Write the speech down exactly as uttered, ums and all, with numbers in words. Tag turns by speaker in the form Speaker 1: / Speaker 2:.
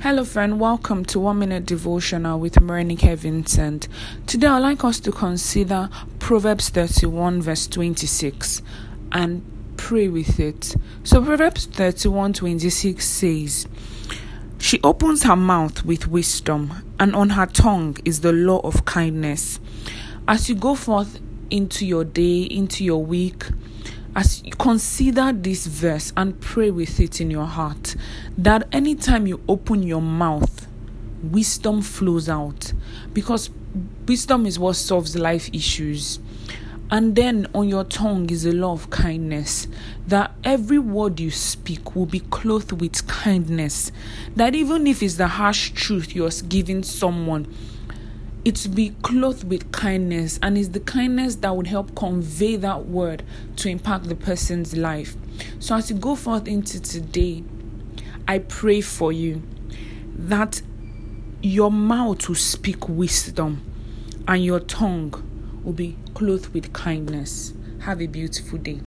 Speaker 1: Hello, friend. Welcome to One Minute Devotional with Marenike Vincent. Today, I'd like us to consider Proverbs thirty-one, verse twenty-six, and pray with it. So, Proverbs thirty-one, twenty-six says, "She opens her mouth with wisdom, and on her tongue is the law of kindness." As you go forth into your day, into your week, as you consider this verse and pray with it in your heart, that anytime you open your mouth, wisdom flows out, because wisdom is what solves life issues. And then on your tongue is a law of kindness, that every word you speak will be clothed with kindness, that even if it's the harsh truth you're giving someone, it to be clothed with kindness, and it's the kindness that would help convey that word to impact the person's life. So as you go forth into today, I pray for you that your mouth will speak wisdom and your tongue will be clothed with kindness. Have a beautiful day.